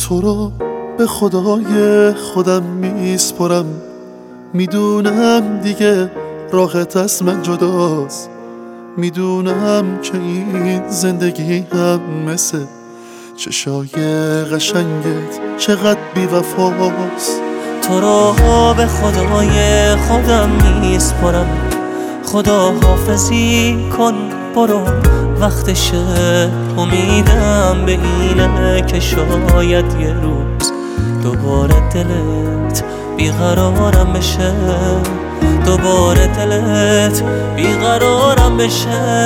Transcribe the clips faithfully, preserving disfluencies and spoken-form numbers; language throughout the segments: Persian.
تو رو به خدای خودم میسپرم، میدونم دیگه راحت از من جداست، میدونم که این زندگی هم مثل چشای قشنگت چقدر بی وفاست. تو رو به خدای خودم میسپرم، خدا حافظی کن برو وقتشه. امیدم به اینه که شاید یه روز دوباره دلت بیقرارم بشه، دوباره دلت بیقرارم بشه.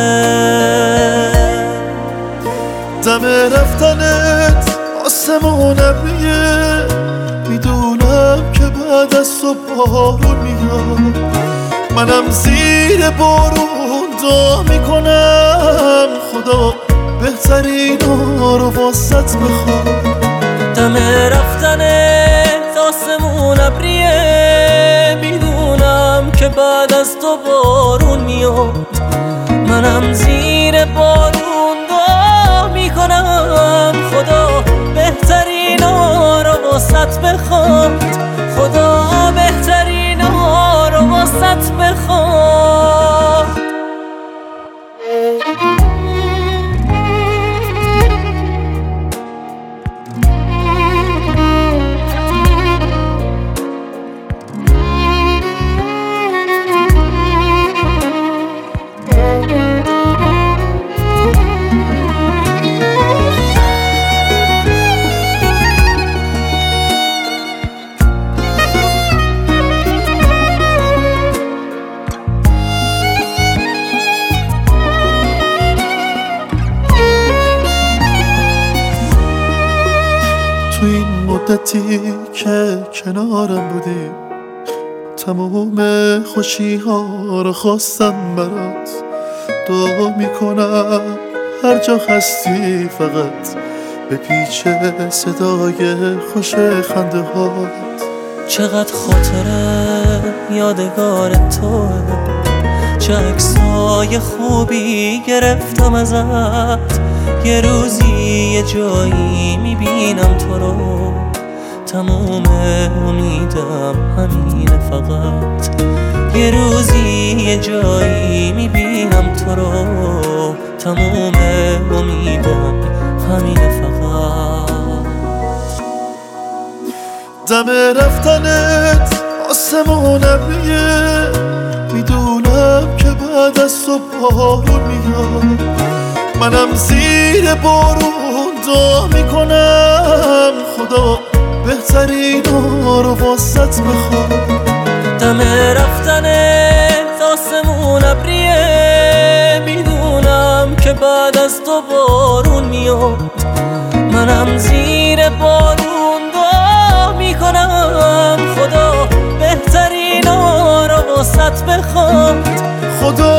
دم رفتنت آسمون ابریه، میدونم که بعد از تو بارون میاد، منم زیر بارون دعا میکنم خدا بهترینا رو واسط بخواد. دم رفتنت آسمون ابریه، میدونم که بعد از تو بارون میاد، منم زیر بارون دعا میکنم خدا بهترینا رو واسط بخواد، خدا بهترینا رو واسط بخواد. تو این مدتی که کنارم بودی تمام خوشی ها رو خواستم برات، دعا میکنم هر جا هستی فقط به پیچ صدای خوش خنده هات. چقدر خاطره یادگار توه، چه عکسای خوبی گرفتم ازت، یه روزی یه جایی میبینم تو رو، تموم امیدم همینه فقط، یه روزی یه جایی میبینم تو رو، تموم امیدم همینه فقط. دم رفتنت آسمون ابریه، میدونم که بعد از تو بارون میاد، منم زیر بارون دعا میکنم خدا بهترینا رو واسط بخواد. دم رفتنت آسمون ابریه، میدونم که بعد از تو بارون میاد، منم زیر بارون دعا میکنم خدا بهترینا رو واسط بخواد، خدا